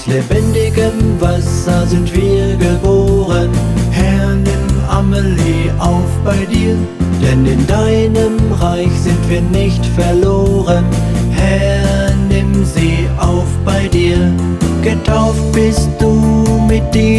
Aus lebendigem Wasser sind wir geboren. Herr, nimm Amelie auf bei dir, denn in deinem Reich sind wir nicht verloren. Herr, nimm sie auf bei dir. Getauft bist du mit dir.